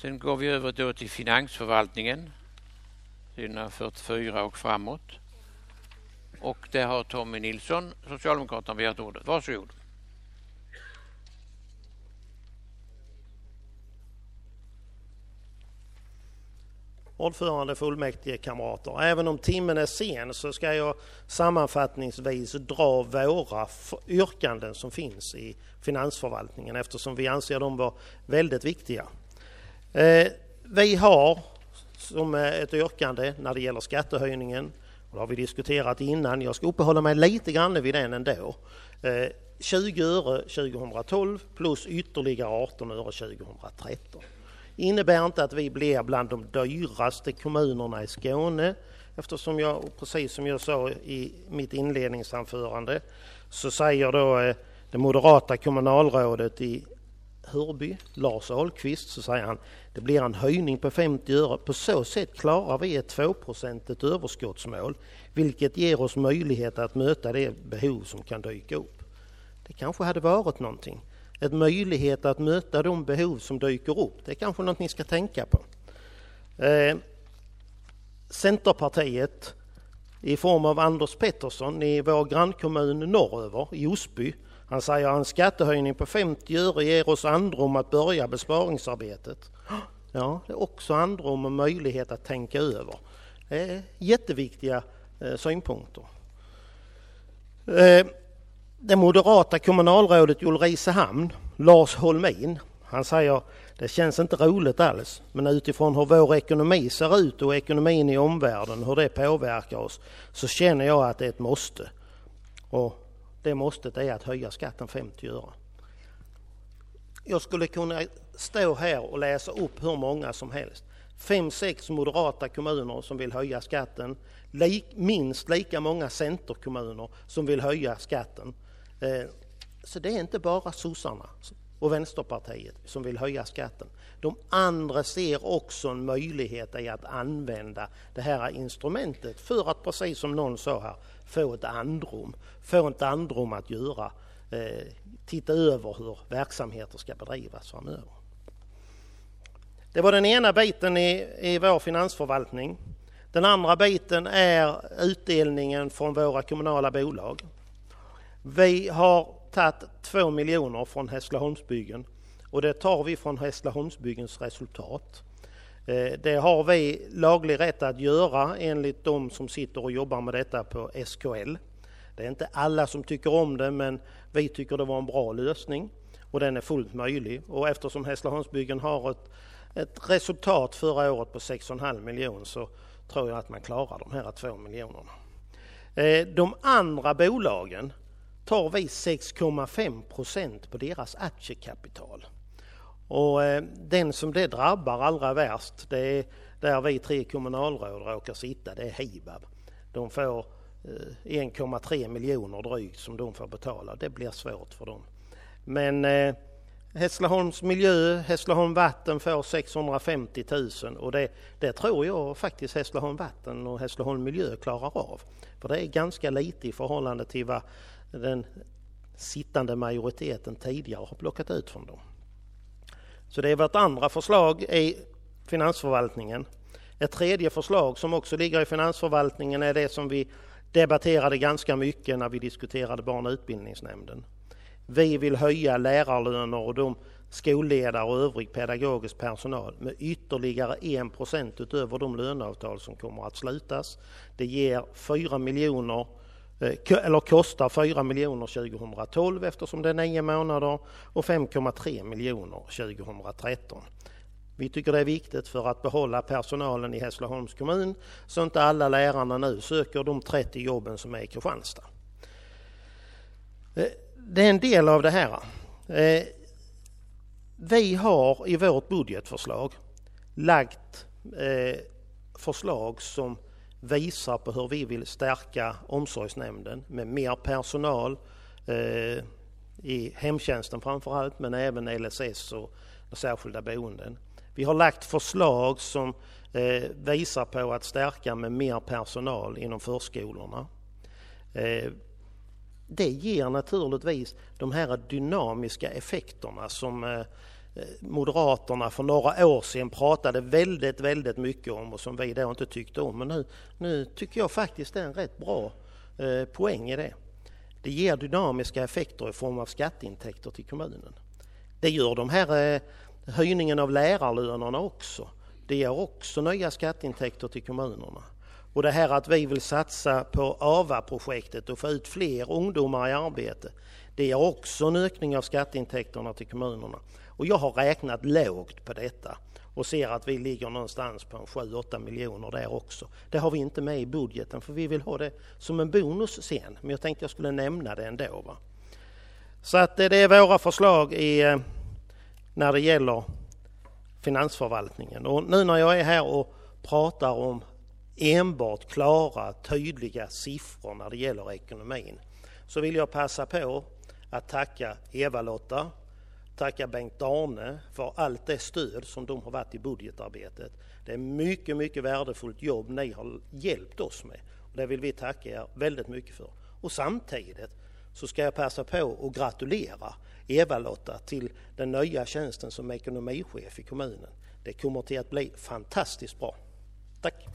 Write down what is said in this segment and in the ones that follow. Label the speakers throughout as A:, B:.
A: Sen går vi över då till finansförvaltningen, sidorna 44 och framåt. Och där har Tommy Nilsson, Socialdemokraterna, begärt ordet. Varsågod.
B: Ordförande, fullmäktige, kamrater. Även om timmen är sen så ska jag sammanfattningsvis dra våra yrkanden som finns i finansförvaltningen eftersom vi anser dem vara väldigt viktiga. Vi har som ett yrkande när det gäller skattehöjningen, och det har vi diskuterat innan, jag ska uppehålla mig lite grann vid den ändå, 20 öre 2012 plus ytterligare 18 öre 2013. Innebär inte att vi blir bland de dyraste kommunerna i Skåne eftersom jag, precis som jag sa i mitt inledningsanförande, så säger då det moderata kommunalrådet i Hörby, Lars Ahlqvist, så säger han det blir en höjning på 50 öre. På så sätt klarar vi ett 2% överskottsmål vilket ger oss möjlighet att möta det behov som kan dyka upp. Det kanske hade varit någonting. En möjlighet att möta de behov som dyker upp. Det är kanske något ni ska tänka på. Centerpartiet i form av Anders Pettersson i vår grannkommun norröver i Osby. Han säger att en skattehöjning på 50 öre ger oss andrum att börja besparingsarbetet. Ja, det är också andrum och möjlighet att tänka över. Det är jätteviktiga synpunkter. Det moderata kommunalrådet i Ulricehamn, Lars Holmin, han säger det känns inte roligt alls, men utifrån hur vår ekonomi ser ut och ekonomin i omvärlden, hur det påverkar oss, så känner jag att det är ett måste. Och det måstet är att höja skatten 50 öre. Jag skulle kunna stå här och läsa upp hur många som helst. 5-6 moderata kommuner som vill höja skatten, minst lika många centerkommuner som vill höja skatten. Så det är inte bara sossarna och Vänsterpartiet som vill höja skatten. De andra ser också en möjlighet i att använda det här instrumentet för att, precis som någon sa här, få ett andrum att göra, titta över hur verksamheter ska bedrivas framöver. Det var den ena biten i vår finansförvaltning. Den andra biten är utdelningen från våra kommunala bolag. Vi har tagit 2 miljoner från Hässleholmsbyggen och det tar vi från Hässleholmsbyggens resultat. Det har vi laglig rätt att göra enligt de som sitter och jobbar med detta på SKL. Det är inte alla som tycker om det, men vi tycker det var en bra lösning och den är fullt möjlig. Och eftersom Hässleholmsbyggen har ett resultat förra året på 6,5 miljoner så tror jag att man klarar de här 2 miljonerna. De andra bolagen tar vi 6,5% på deras aktiekapital. Och den som det drabbar allra värst, det är där vi 3 kommunalråd råkar sitta, det är Hibab. De får 1,3 miljoner drygt som de får betala. Det blir svårt för dem. Men Hässleholms miljö, Hässleholm Vatten får 650 000 och det tror jag faktiskt Hässleholm Vatten och Hässleholm miljö klarar av. För det är ganska lite i förhållande till vad den sittande majoriteten tidigare har plockat ut från dem. Så det är vårt andra förslag i finansförvaltningen. Ett tredje förslag som också ligger i finansförvaltningen är det som vi debatterade ganska mycket när vi diskuterade barn- och utbildningsnämnden. Vi vill höja lärarlöner och de skolledare och övrig pedagogisk personal med ytterligare 1% utöver de löneavtal som kommer att slutas. Det ger 4 miljoner eller kostar 4 miljoner 2012 eftersom det är 9 månader och 5,3 miljoner 2013. Vi tycker det är viktigt för att behålla personalen i Hässleholms kommun så inte alla lärarna nu söker de 30 jobben som är i Kristianstad. Det är en del av det här. Vi har i vårt budgetförslag lagt förslag som visar på hur vi vill stärka omsorgsnämnden med mer personal i hemtjänsten framförallt, men även LSS och särskilda boenden. Vi har lagt förslag som visar på att stärka med mer personal inom förskolorna. Det ger naturligtvis de här dynamiska effekterna som Moderaterna för några år sedan pratade väldigt mycket om och som vi då inte tyckte om. Men nu tycker jag faktiskt det är en rätt bra poäng i det. Det ger dynamiska effekter i form av skatteintäkter till kommunen. Det gör de här höjningen av lärarlönerna också. Det ger också nya skatteintäkter till kommunerna. Och det här att vi vill satsa på AVA-projektet och få ut fler ungdomar i arbete, det ger också en ökning av skatteintäkterna till kommunerna. Och jag har räknat lågt på detta och ser att vi ligger någonstans på 7-8 miljoner där också. Det har vi inte med i budgeten för vi vill ha det som en bonus sen. Men jag tänkte jag skulle nämna det ändå. Va? Så att det är våra förslag när det gäller finansförvaltningen. Och nu när jag är här och pratar om enbart klara, tydliga siffror när det gäller ekonomin så vill jag passa på att tacka Eva-Lotta, tacka Bengt-Arne för allt det stöd som de har varit i budgetarbetet. Det är mycket värdefullt jobb ni har hjälpt oss med. Och det vill vi tacka er väldigt mycket för. Och samtidigt så ska jag passa på att gratulera Eva-Lotta till den nya tjänsten som ekonomichef i kommunen. Det kommer till att bli fantastiskt bra. Tack!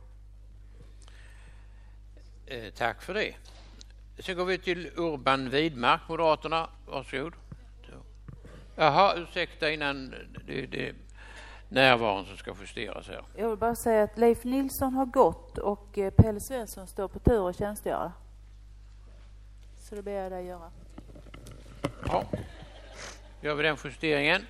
A: Tack för det. Sen går vi till Urban Widmark, Moderaterna. Varsågod. Jaha, ursäkta innan det är närvaron som ska justeras här.
C: Jag vill bara säga att Leif Nilsson har gått och Pelle Svensson står på tur att tjänstgöra. Så det ber jag dig göra.
A: Ja, gör vi den justeringen.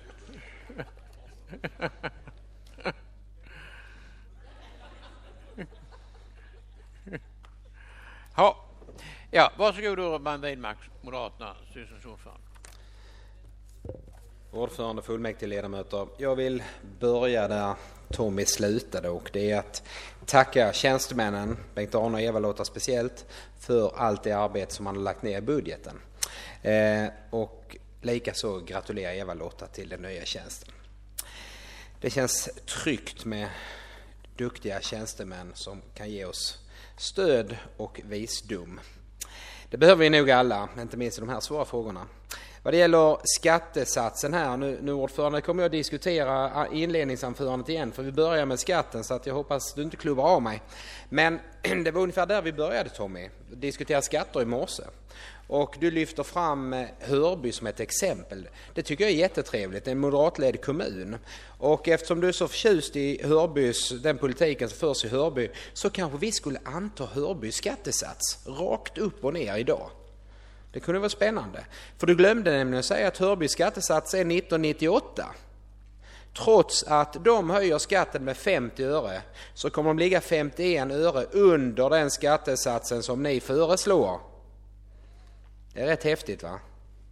A: Ja, varsågod Urban Widmark, Moderaterna, styrelsens ordförande.
D: Ordförande, fullmäktigeledamöter. Jag vill börja där Tommy slutade och det är att tacka tjänstemännen, Bengt-Arne och Eva-Lotta speciellt, för allt det arbete som man har lagt ner i budgeten. Och likaså gratulera Eva-Lotta till den nya tjänsten. Det känns tryggt med duktiga tjänstemän som kan ge oss stöd och visdom. Det behöver vi nog alla, inte minst i de här svåra frågorna. Vad det gäller skattesatsen här, nu ordförande kommer jag att diskutera inledningsanförandet igen för vi börjar med skatten så att jag hoppas du inte klubbar av mig. Men det var ungefär där vi började Tommy, diskutera skatter i morse. Och du lyfter fram Hörby som ett exempel. Det tycker jag är jättetrevligt, det är en moderatledd kommun. Och eftersom du är så förtjust i Hörbys, den politiken som förs i Hörby, så kanske vi skulle anta Hörbys skattesats rakt upp och ner idag. Det kunde vara spännande. För du glömde nämligen att säga att Hörbys skattesats är 1998. Trots att de höjer skatten med 50 öre så kommer de ligga 51 öre under den skattesatsen som ni föreslår. Det är rätt häftigt va?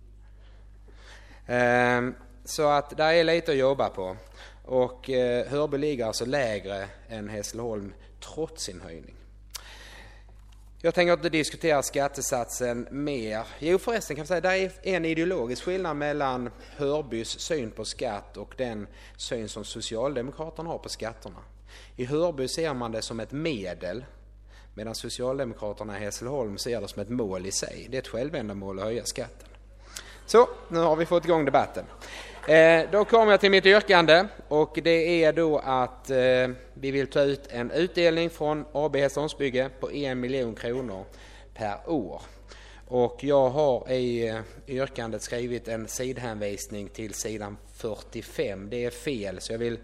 D: Så att där är lite att jobba på. Och Hörby ligger alltså lägre än Hässleholm trots sin höjning. Jag tänker inte diskutera skattesatsen mer. Jo förresten kan jag säga, där är en ideologisk skillnad mellan Hörbys syn på skatt och den syn som Socialdemokraterna har på skatterna. I Hörby ser man det som ett medel medan Socialdemokraterna i Hässleholm ser det som ett mål i sig. Det är ett självändamål att höja skatten. Så, nu har vi fått igång debatten. Då kommer jag till mitt yrkande och det är då att vi vill ta ut en utdelning från AB Hässleholmsbygge på 1 miljon kronor per år. Och jag har i yrkandet skrivit en sidhänvisning till sidan 45. Det är fel så jag vill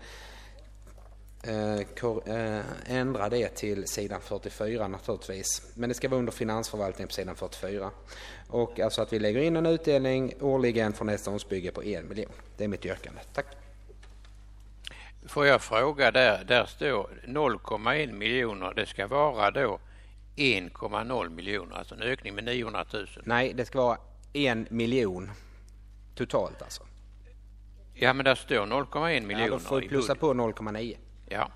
D: ändra det till sidan 44 naturligtvis. Men det ska vara under finansförvaltningen på sidan 44. Och alltså att vi lägger in en utdelning årligen från Hässleholmsbygge på 1 miljon. Det är mitt yrkande. Tack.
A: Får jag fråga där står 0,1 miljoner. Det ska vara då 1,0 miljoner. Alltså en ökning med 900 000.
D: Nej, det ska vara 1 miljon totalt alltså.
A: Ja, men där står 0,1 miljoner.
D: Ja, då får vi plussa på 0,9.
A: Ja.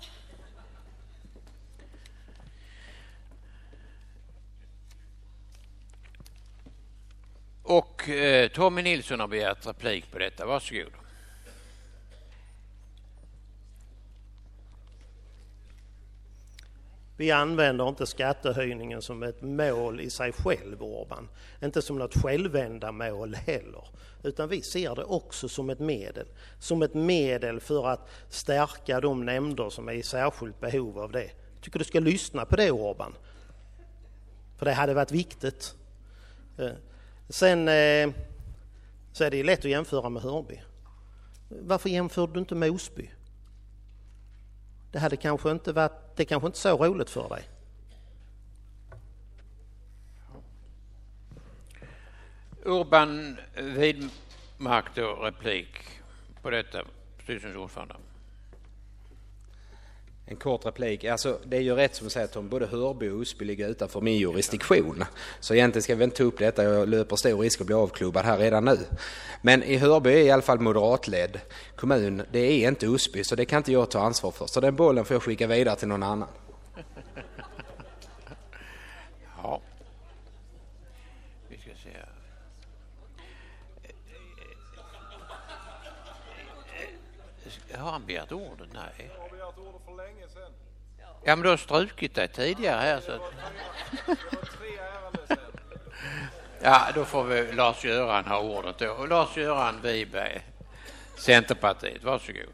A: Och Tommy Nilsson har begärt replik på detta. Varsågod.
B: Vi använder inte skattehöjningen som ett mål i sig själv, Urban. Inte som något självändamål heller. Utan vi ser det också som ett medel. Som ett medel för att stärka de nämnder som är i särskilt behov av det. Jag tycker du ska lyssna på det, Urban. För det hade varit viktigt. Sen så är det lätt att jämföra med Hörby. Varför jämför du inte med Osby? Det kanske inte så roligt för dig.
A: Urban Widmark då, replik på detta, styrelsens ordförande.
D: En kort replik. Alltså, det är ju rätt som säger att både Hörby och Osby ligger utanför min jurisdiktion. Så egentligen ska vi inte ta upp detta. Jag löper stor risk att bli avklubbad här redan nu. Men i Hörby är i alla fall moderatledd kommun. Det är inte Osby, så det kan inte jag ta ansvar för. Så den bollen får jag skicka vidare till någon annan.
A: Ja. Vi ska se. Har han begärt ordet? Nej. Ja, men du har strukit dig tidigare här. Så att... Ja, då får vi Lars-Göran ha ordet då. Och Lars-Göran Wiberg, Centerpartiet, varsågod.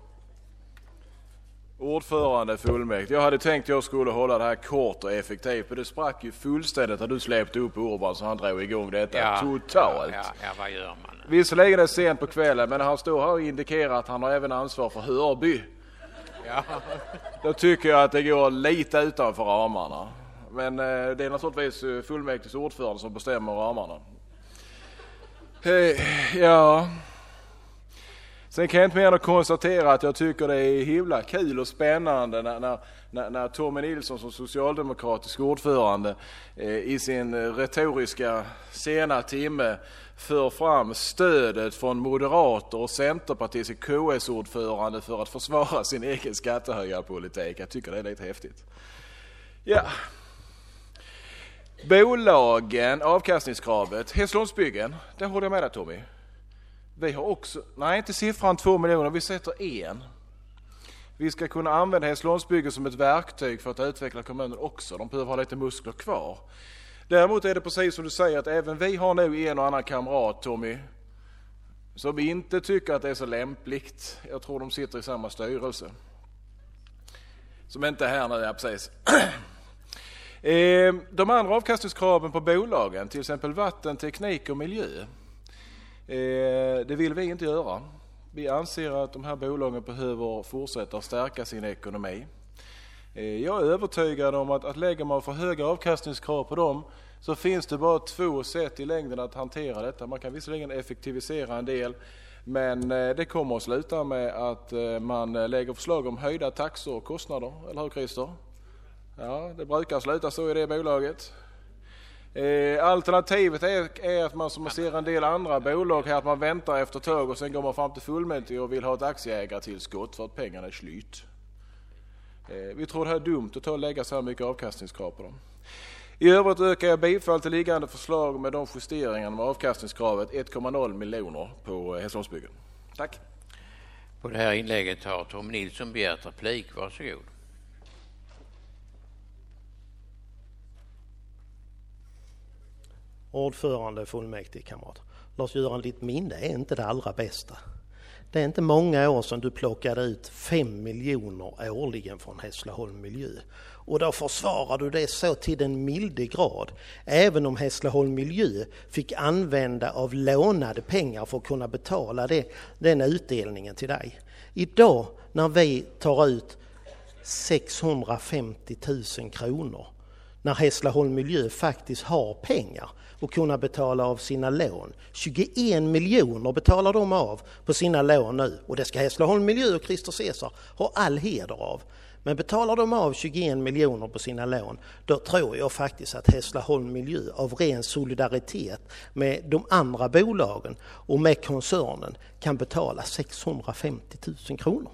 E: Ordförande fullmäktige. Jag hade tänkt att jag skulle hålla det här kort och effektivt, men det sprack ju fullständigt när du släppte upp Urban så han drog igång detta totalt.
A: Ja, vad gör man?
E: Visserligen är det sent på kvällen, men han står här och indikerar att han har även ansvar för Hörby.
A: Ja.
E: Då tycker jag att det går lite utanför ramarna. Men det är naturligtvis fullmäktiges ordförande som bestämmer ramarna. Ja. Sen kan jag inte mer än att konstatera att jag tycker det är himla kul och spännande när Tommy Nilsson som socialdemokratisk ordförande i sin retoriska sena timme för fram stödet från moderater och centerpartister KS-ordförande för att försvara sin egen skattehöjarpolitik. Jag tycker det är lite häftigt. Ja. Bolagen, avkastningskravet, Hässleholmsbyggen, det håller jag med dig, Tommy. Vi har också, nej inte siffran 2 miljoner, vi sätter 1. Vi ska kunna använda Hässleholmsbyggen som ett verktyg för att utveckla kommunen också. De behöver ha lite muskler kvar. Däremot är det precis som du säger att även vi har nog en och annan kamrat, Tommy, som inte tycker att det är så lämpligt. Jag tror de sitter i samma styrelse. Som inte är här nu, ja precis. De andra avkastningskraven på bolagen, till exempel vatten, teknik och miljö, det vill vi inte göra. Vi anser att de här bolagen behöver fortsätta att stärka sin ekonomi. Jag är övertygad om att lägger man för höga avkastningskrav på dem så finns det bara 2 sätt i längden att hantera detta. Man kan visserligen effektivisera en del, men det kommer att sluta med att man lägger förslag om höjda taxor och kostnader. Eller hur, Christer? Ja, det brukar sluta så i det bolaget. Alternativet är att man, som man ser en del andra bolag här, att man väntar efter tag och sen går man fram till fullmäktige och vill ha ett aktieägartillskott för att pengarna är slut. Vi tror det här är dumt att ta och lägga så här mycket avkastningskrav på dem. I övrigt ökar jag bifall till liggande förslag med de justeringarna med avkastningskravet 1,0 miljoner på Hässleholmsbyggen. Tack.
A: På det här inlägget har Tom Nilsson begärt replik. Varsågod.
B: Ordförande fullmäktige, kamrat. Lars-Göran, ditt minne är inte det allra bästa. Det är inte många år sedan du plockade ut 5 miljoner årligen från Hässleholm Miljö. Och då försvarar du det så till den milde grad. Även om Hässleholm Miljö fick använda av lånade pengar för att kunna betala den utdelningen till dig. Idag när vi tar ut 650 000 kronor, när Hässleholm Miljö faktiskt har pengar och kunna betala av sina lån. 21 miljoner betalar de av på sina lån nu. Och det ska Hässleholm Miljö och Christer Cesar ha all heder av. Men betalar de av 21 miljoner på sina lån, då tror jag faktiskt att Hässleholm Miljö av ren solidaritet med de andra bolagen och med koncernen kan betala 650 000 kronor.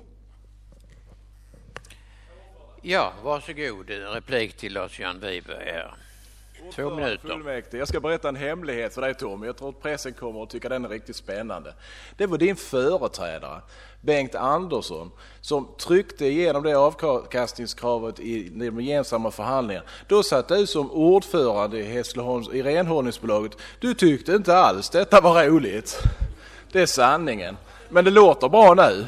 A: Ja, varsågod. Replik till Lars-Göran Wiberg här. 2 minuter.
E: Fullmäktige. Jag ska berätta en hemlighet för dig, Tom. Jag tror att pressen kommer att tycka den är riktigt spännande. Det var din företrädare, Bengt Andersson, som tryckte igenom det avkastningskravet i de gemensamma förhandlingarna. Då satt du som ordförande i renhållningsbolaget. Du tyckte inte alls detta var roligt. Det är sanningen. Men det låter bra nu.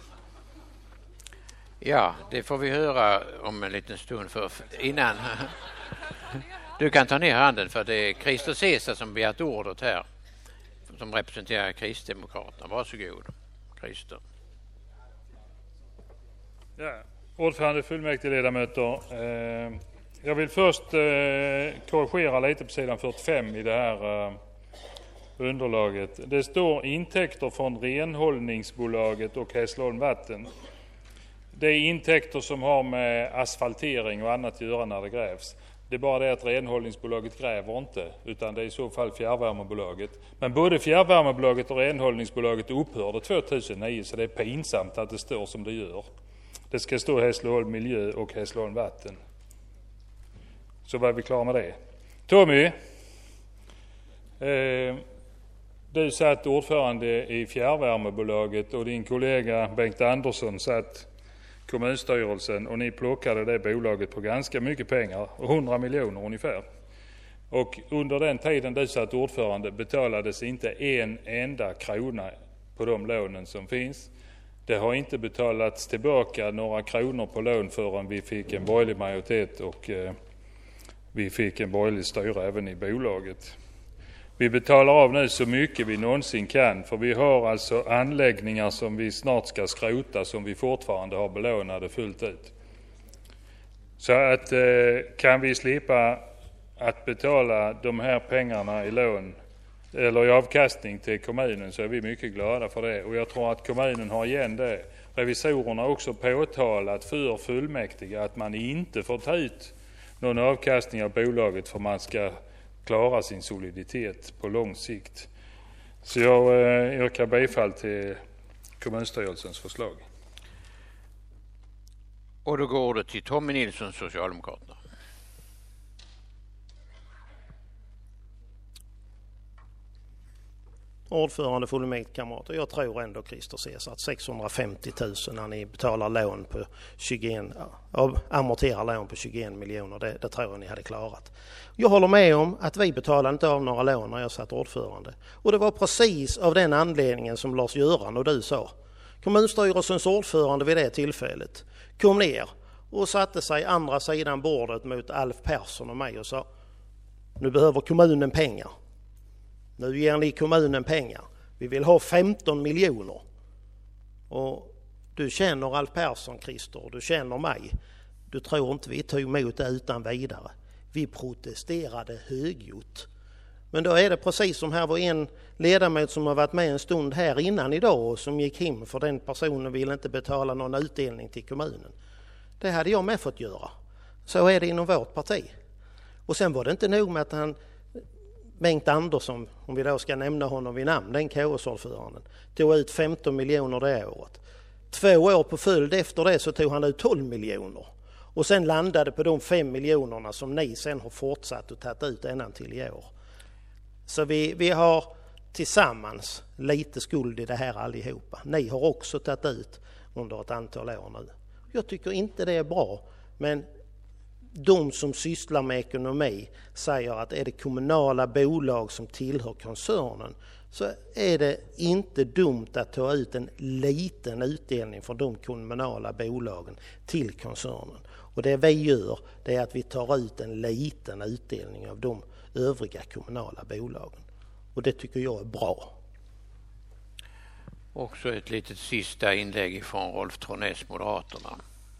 A: Ja, det får vi höra om en liten stund för innan. Du kan ta ner handen för det är Christer Cesar som begärt ordet här. Som representerar Kristdemokraterna. Varsågod, Christer.
F: Ja, ordförande, fullmäktigeledamöter. Jag vill först korrigera lite på sidan 45 i det här underlaget. Det står intäkter från renhållningsbolaget och Hässleholm Vatten. Det är intäkter som har med asfaltering och annat att göra när det grävs. Det är bara det att renhållningsbolaget gräver inte, utan det är i så fall fjärrvärmebolaget. Men både fjärrvärmebolaget och renhållningsbolaget upphörde 2009, så det är pinsamt att det står som det gör. Det ska stå Hässleholm Miljö och Hässleholm Vatten. Så var vi klara med det. Tommy, du satt ordförande i fjärrvärmebolaget och din kollega Bengt Andersson satt kommunstyrelsen och ni plockade det bolaget på ganska mycket pengar, 100 miljoner ungefär. Och under den tiden du satt ordförande betalades inte en enda krona på de lånen som finns. Det har inte betalats tillbaka några kronor på lån förrän vi fick en borgerlig majoritet och vi fick en borgerlig styre även i bolaget. Vi betalar av nu så mycket vi någonsin kan, för vi har alltså anläggningar som vi snart ska skrota som vi fortfarande har belånade fullt ut. Så att kan vi slippa att betala de här pengarna i lån eller i avkastning till kommunen så är vi mycket glada för det. Och jag tror att kommunen har igen det. Revisorerna har också påtalat för fullmäktige att man inte får ta ut någon avkastning av bolaget för man ska klara sin soliditet på lång sikt. Så jag yrkar bifall till kommunstyrelsens förslag.
A: Och då går det till Tommy Nilsson, Socialdemokraterna.
B: Ordförande fullmäktigekamrater, jag tror ändå Christer Cesar att 650 000 när ni betalar lån på 21, amorterar lån på 21 miljoner, det tror jag ni hade klarat. Jag håller med om att vi betalade inte av några lån när jag satt ordförande. Och det var precis av den anledningen som Lars-Göran och du sa. Kommunstyrelsens ordförande vid det tillfället kom ner och satte sig andra sidan bordet mot Alf Persson och mig och sa: nu behöver kommunen pengar. Nu ger ni kommunen pengar. Vi vill ha 15 miljoner. Och du känner Alf Persson, Christer, och du känner mig. Du tror inte vi tog emot det utan vidare. Vi protesterade högljutt. Men då är det precis som här var en ledamot som har varit med en stund här innan idag och som gick hem för den personen ville inte betala någon utdelning till kommunen. Det hade jag med fått göra. Så är det inom vårt parti. Och sen var det inte nog med att Bengt Andersson, om vi då ska nämna honom vid namn, den KS-ordföranden, tog ut 15 miljoner det året. 2 år på följd efter det så tog han ut 12 miljoner. Och sen landade på de 5 miljonerna som ni sen har fortsatt att ta ut ända till i år. Så vi har tillsammans lite skuld i det här allihopa. Ni har också tagit ut under ett antal år nu. Jag tycker inte det är bra, men de som sysslar med ekonomi säger att är det kommunala bolag som tillhör koncernen så är det inte dumt att ta ut en liten utdelning från de kommunala bolagen till koncernen. Och det vi gör det är att vi tar ut en liten utdelning av de övriga kommunala bolagen. Och det tycker jag är bra.
A: Också ett litet sista inlägg från Rolf Tronäs, Moderaterna.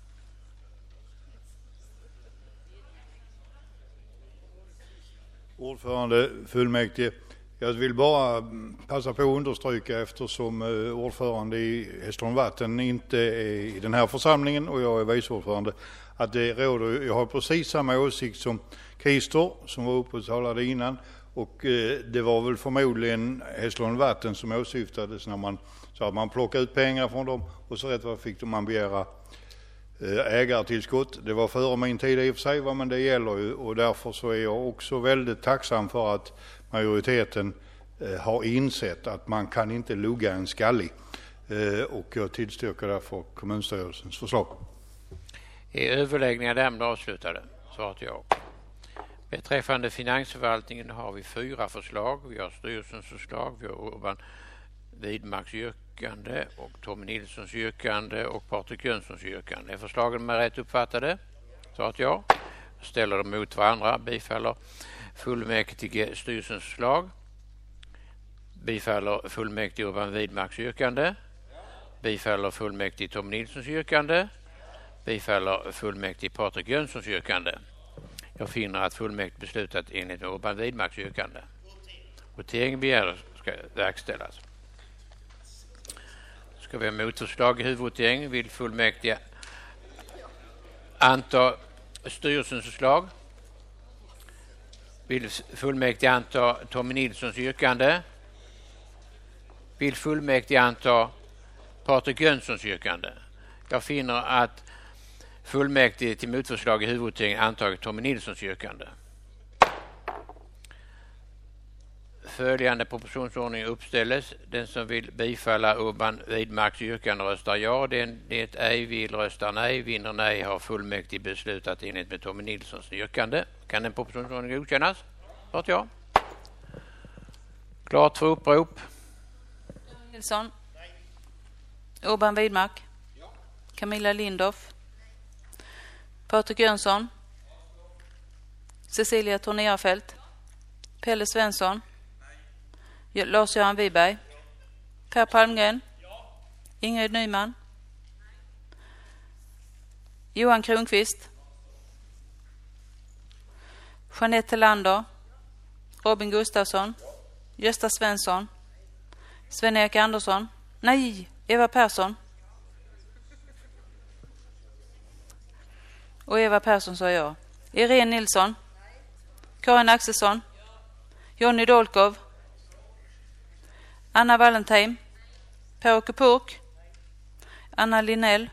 G: Ordförande fullmäktige, jag vill bara passa på att understryka eftersom ordförande i Hässleholm Vatten inte är i den här församlingen och jag är viceordförande, att det råder, jag har precis samma åsikt som Christer som var uppe och talade innan, och det var väl förmodligen Hässleholm Vatten som åsyftades när man sa att man plockade ut pengar från dem och så rätt vad fick man begära ägartillskott. Det var före min tid i och för sig, men det gäller ju, och därför så är jag också väldigt tacksam för att majoriteten har insett att man kan inte lugga en skallig. Och jag tillstyrker därför kommunstyrelsens förslag.
A: Är överläggningar därmed avslutade? Svarat ja. Beträffande finansförvaltningen har vi 4 förslag. Vi har styrelsens förslag, vi har Urban Widmarks yrkande och Tommy Nilssons yrkande och Patrik Jönssons yrkande. Är förslagen med rätt uppfattade? Svarat ja. Ställer dem mot varandra. Bifaller fullmäktige styrelsens förslag. Bifaller fullmäktige Urban Widmarks yrkande. Bifaller fullmäktige Tommy Nilssons yrkande. Bifaller fullmäktige Patrik Jönssons yrkande. Jag finner att fullmäktige beslutat enligt Urban Widmarks yrkande. Votering begär ska verkställas. Ska vi ha motförslag i huvudvotering? Vill fullmäktige anta styrelsens förslag? Vill fullmäktige anta Tommy Nilssons yrkande? Vill fullmäktige anta Patrik Jönssons yrkande? Jag finner att fullmäktige till motförslag i huvudvoteringen antagit Tommy Nilssons yrkande. Följande propositionsordning uppställes. Den som vill bifalla Urban Widmarks yrkande röstar ja. Den det ej vill röstar nej. Vinner nej har fullmäktige beslutat enligt med Tommy Nilssons yrkande. Kan den propositionsordningen godkännas? Klart ja. Klart för upprop.
C: Nilsson. Urban Widmark. Camilla Lindorff. Patrik Jönsson. Cecilia Tornerfelt. Pelle Svensson. Lars-Göran Wiberg. Per Palmgren. Ingrid Nyman. Johan Kronqvist. Jeanette Lander. Robin Gustafsson. Gösta Svensson. Sven-Erik Andersson. Nej, Eva Persson. Och Eva Persson sa jag. Irene Nilsson. Karin Axelsson. Jonny Dolkov. Anna Valentin. Per-Åke Purk. Anna Linnell.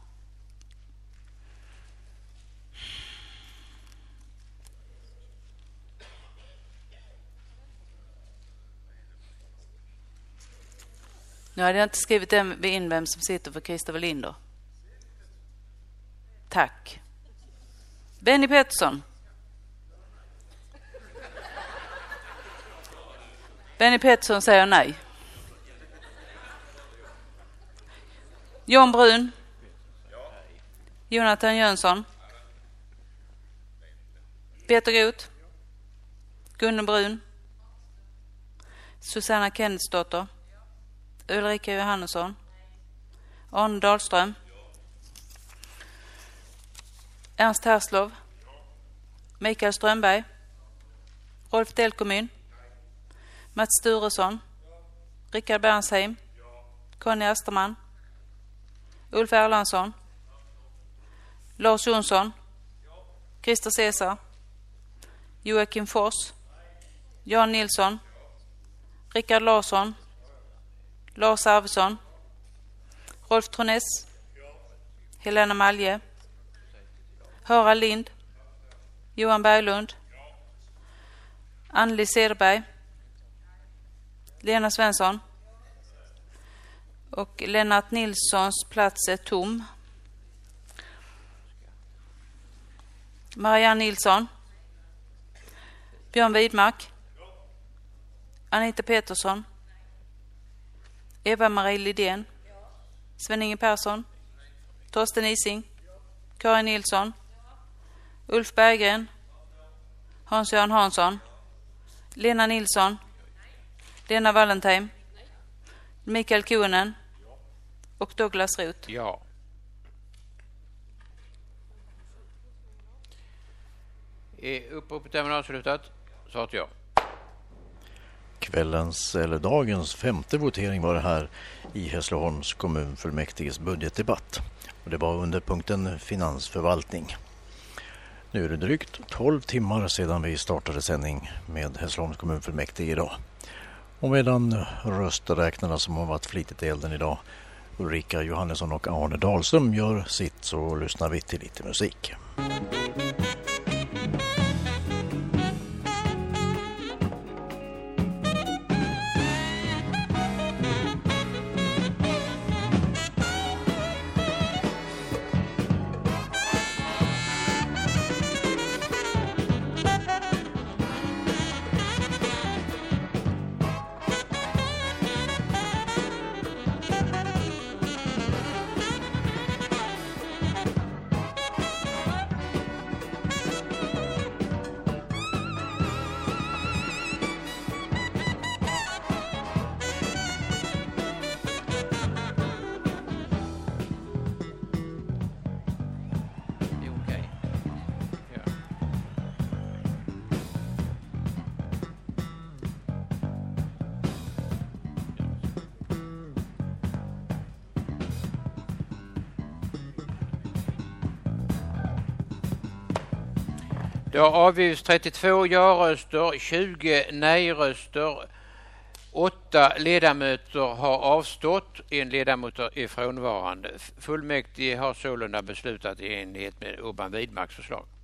C: Nu hade jag inte skrivit in vem som sitter för Christer Linder. Tack. Benny Pettersson. Benny Pettersson säger nej. John Brun. Jonathan Jönsson. Peter Groth. Gunnar Brun. Susanna Kennetsdotter. Ulrika Johannesson. Arne Dahlström. Ernst Herslov. Mikael Strömberg. Rolf Delkomyn. Mats Sturesson. Rickard Bernsheim. Conny Asterman. Ulf Erlandsson. Lars Jonsson. Christer Cesar. Joakim Fors. Jan Nilsson. Rickard Larsson. Lars Arvidsson. Rolf Troness. Helena Malje. Harald Lind. Johan Berglund. Anneli Cederberg. Lena Svensson. Och Lennart Nilssons plats är tom. Marianne Nilsson. Björn Widmark. Anita Petersson. Eva-Marie Lidén. Sven-Inge Persson. Torsten Ising. Karin Nilsson. Ulf Berggren. Hans-Göran Hansson. Lena Nilsson. Lena Valentin. Mikael Kuonen. Och Douglas Roth.
A: Ja. Är uppropet även avslutat? Svarat ja.
H: Kvällens eller dagens 5:e votering var det här i Hässleholms kommunfullmäktiges budgetdebatt. Och det var under punkten finansförvaltning. Nu är det drygt 12 timmar sedan vi startade sändning med Hässleholms kommunfullmäktige idag. Och medan rösträknarna som har varit flitigt i elden idag Ulrika Johannesson och Arne Dahlström gör sitt, så lyssnar vi till lite musik.
A: Det har avgivits 32 ja-röster, 20 nej-röster. 8 ledamöter har avstått, en ledamot är frånvarande. Fullmäktige har sålunda beslutat i enlighet med Urban Widmarks förslag.